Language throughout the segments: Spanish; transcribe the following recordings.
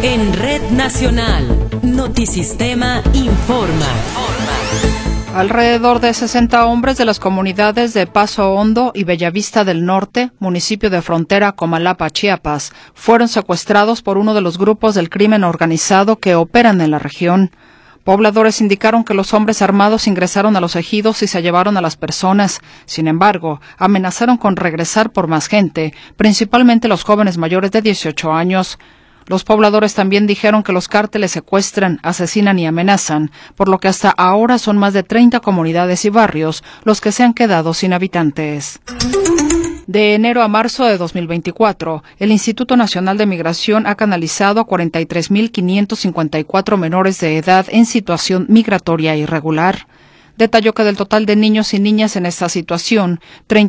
En Red Nacional, Notisistema informa. Alrededor de 60 hombres de las comunidades de Paso Hondo y Bellavista del Norte, municipio de frontera Comalapa, Chiapas, fueron secuestrados por uno de los grupos del crimen organizado que operan en la región. Pobladores indicaron que los hombres armados ingresaron a los ejidos y se llevaron a las personas. Sin embargo, amenazaron con regresar por más gente, principalmente los jóvenes mayores de 18 años. Los pobladores también dijeron que los cárteles secuestran, asesinan y amenazan, por lo que hasta ahora son más de 30 comunidades y barrios los que se han quedado sin habitantes. De enero a marzo de 2024, el Instituto Nacional de Migración ha canalizado a 43.554 menores de edad en situación migratoria irregular. Detalló que del total de niños y niñas en esta situación,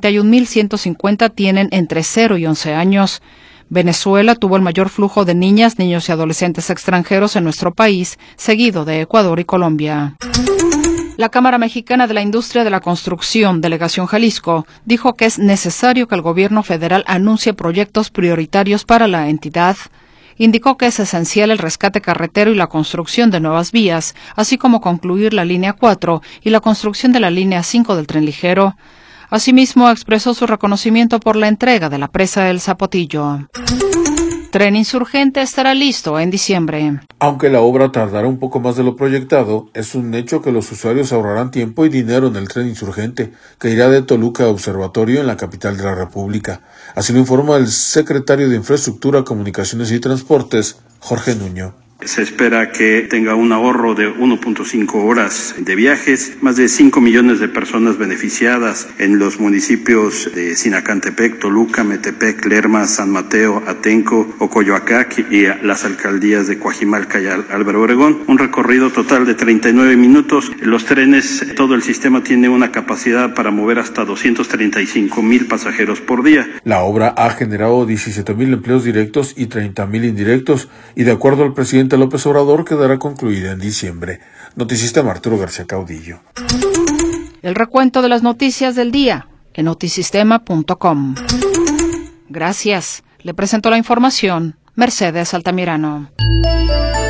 31.150 tienen entre 0 y 11 años. Venezuela tuvo el mayor flujo de niñas, niños y adolescentes extranjeros en nuestro país, seguido de Ecuador y Colombia. La Cámara Mexicana de la Industria de la Construcción, Delegación Jalisco, dijo que es necesario que el gobierno federal anuncie proyectos prioritarios para la entidad. Indicó que es esencial el rescate carretero y la construcción de nuevas vías, así como concluir la línea 4 y la construcción de la línea 5 del tren ligero. Asimismo, expresó su reconocimiento por la entrega de la presa del Zapotillo. Tren Insurgente estará listo en diciembre. Aunque la obra tardará un poco más de lo proyectado, es un hecho que los usuarios ahorrarán tiempo y dinero en el Tren Insurgente, que irá de Toluca a Observatorio en la capital de la República. Así lo informa el secretario de Infraestructura, Comunicaciones y Transportes, Jorge Nuño. Se espera que tenga un ahorro de 1.5 horas de viajes, más de 5 millones de personas beneficiadas en los municipios de Sinacantepec, Toluca, Metepec, Lerma, San Mateo, Atenco, Ocoyoacac y las alcaldías de Coajimalca y Álvaro Obregón. Un recorrido total de 39 minutos. Los trenes, todo el sistema tiene una capacidad para mover hasta 235,000 pasajeros por día. La obra ha generado 17,000 empleos directos y 30,000 indirectos, y de acuerdo al presidente López Obrador quedará concluida en diciembre. Notisistema, Arturo García Caudillo. El recuento de las noticias del día en notisistema.com. Gracias. Le presento la información Mercedes Altamirano.